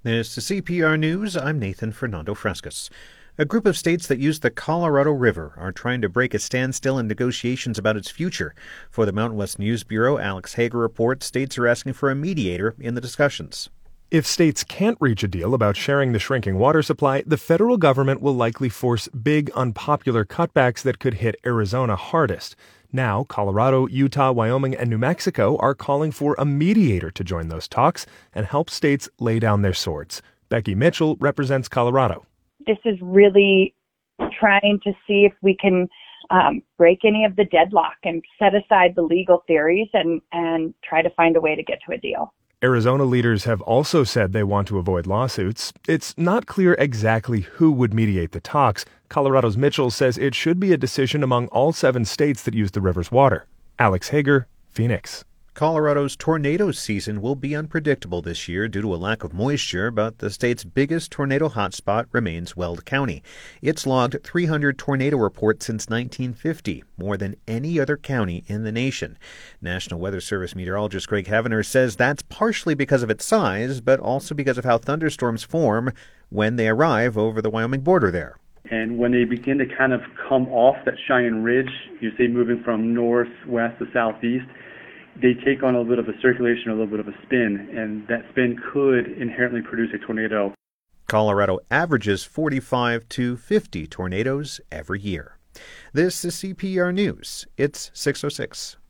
This is CPR News. I'm Nathan Fernando Frescas. A group of states that use the Colorado River are trying to break a standstill in negotiations about its future. For the Mountain West News Bureau, Alex Hager reports states are asking for a mediator in the discussions. If states can't reach a deal about sharing the shrinking water supply, the federal government will likely force big, unpopular cutbacks that could hit Arizona hardest. Now, Colorado, Utah, Wyoming, and New Mexico are calling for a mediator to join those talks and help states lay down their swords. Becky Mitchell represents Colorado. This is really trying to see if we can break any of the deadlock and set aside the legal theories and try to find a way to get to a deal. Arizona leaders have also said they want to avoid lawsuits. It's not clear exactly who would mediate the talks. Colorado's Mitchell says it should be a decision among all 7 states that use the river's water. Alex Hager, Phoenix. Colorado's tornado season will be unpredictable this year due to a lack of moisture, but the state's biggest tornado hotspot remains Weld County. It's logged 300 tornado reports since 1950, more than any other county in the nation. National Weather Service meteorologist Greg Havener says that's partially because of its size, but also because of how thunderstorms form when they arrive over the Wyoming border there. And when they begin to kind of come off that Cheyenne Ridge, you see moving from northwest to southeast, they take on a little bit of a circulation, a little bit of a spin, and that spin could inherently produce a tornado. Colorado averages 45 to 50 tornadoes every year. This is CPR News. It's 6:06.